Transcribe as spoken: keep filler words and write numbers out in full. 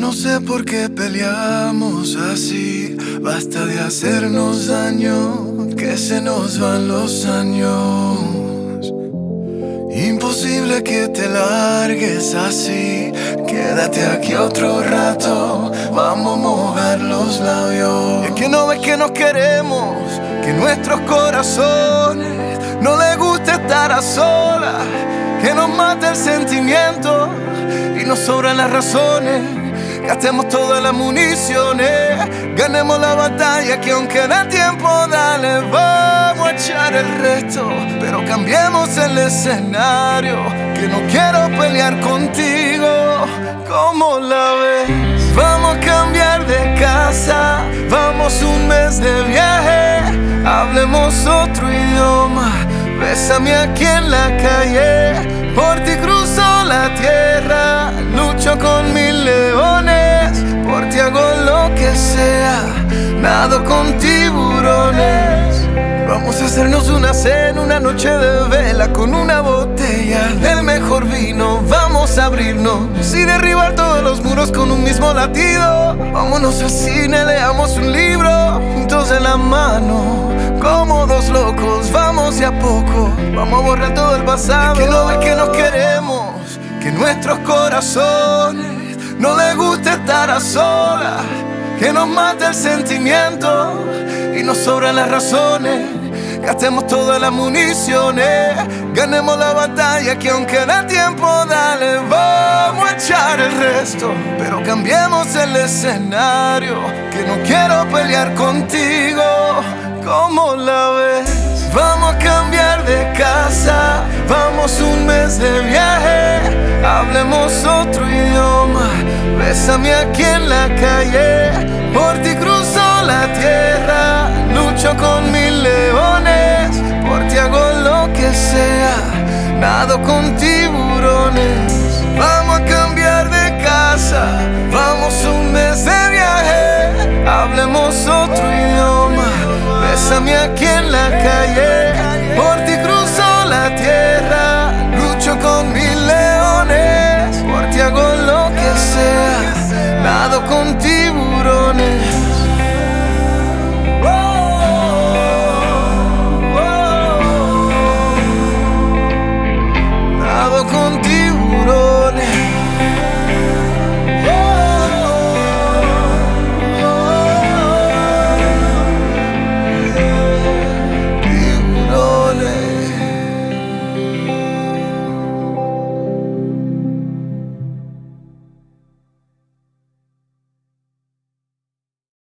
no sé por qué peleamos así. Basta de hacernos daño, que se nos van los años. Imposible que te largues así. Quédate aquí otro rato, vamos a mojar los labios. Es que no ves que nos queremos, que nuestros corazones no les gusta estar a solas, que nos mata el sentimiento y nos sobran las razones. Gastemos todas las municiones, ganemos la batalla, que aunque da tiempo, dale, vamos a echar el resto. Pero cambiemos el escenario, que no quiero pelear contigo. ¿Cómo la ves? Vamos a cambiar de casa, vamos un mes de viaje, hablemos otro idioma, bésame aquí en la calle. Por ti cruzo la tierra, lucho con mil leones, por ti hago lo que sea, nado con tiburones. Vamos a hacernos una cena, una noche de vela, con una botella del mejor vino. Vamos a abrirnos y derribar todos los muros con un mismo latido. Vámonos al cine, leamos un libro, juntos de la mano, como dos locos. Vamos de a poco, vamos a borrar todo el pasado. Es que no ves que nos queremos, que nuestros corazones no les gusta estar a solas, que nos mata el sentimiento y nos sobran las razones. Gastemos todas las municiones, ganemos la batalla, que aunque da tiempo, dale, vamos a echar el resto. Pero cambiemos el escenario, que no quiero pelear contigo. ¿Cómo la ves? Vamos a cambiar de casa, vamos un mes de viaje, hablemos otro idioma, bésame aquí en la calle. Por ti cruzo la tierra, lucho con mil leones, por ti hago lo que sea, nado con tiburones. Vamos a cambiar de casa, vamos un mes de viaje, hablemos otro idioma, bésame aquí en la calle. Por ti